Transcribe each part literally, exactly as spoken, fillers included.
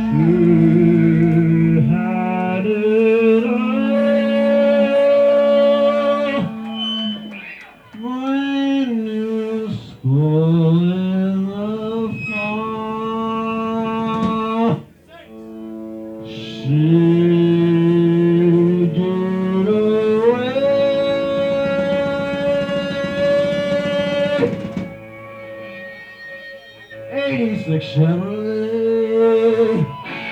Should had it all when you school in the fall. She did away. eighty-six Chevrolet.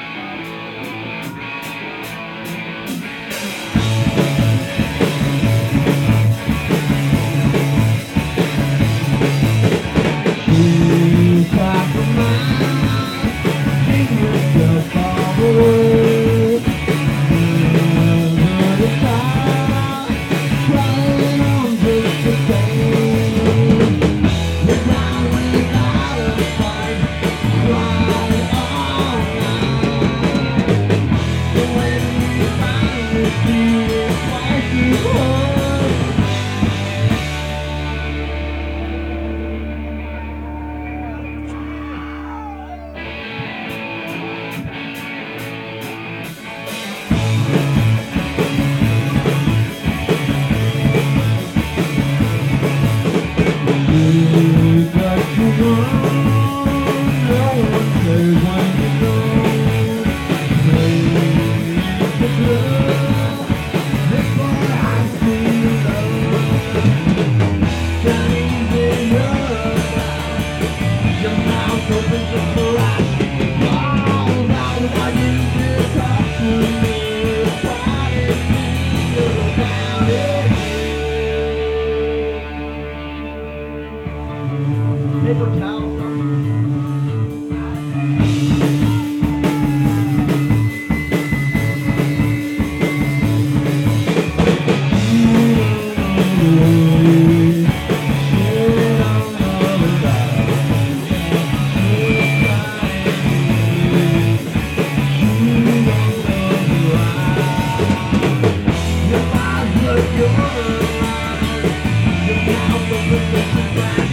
She cracked the mouth, she ripped the bubble, never the car, crying on just the pain. You're down without a fight, crying all night. But when you finally see it twice as hard. You got to run, no one cares when you go. Play the club, before I see you love. Chinese in your mouth, your mouth open just for us. Falls out while you just talk to me. Try to feel about it. Paper towel something. Your eyes look your eyes, your mouth opens just a crack.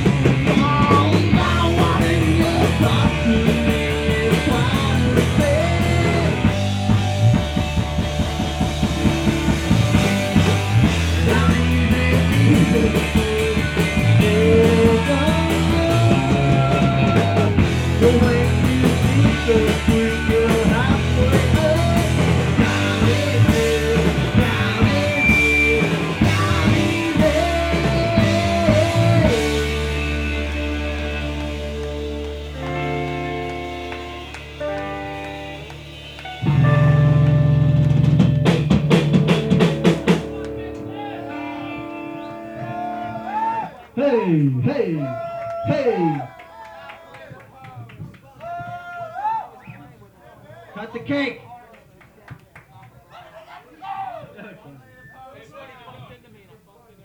Hey, hey, hey. Cut the cake.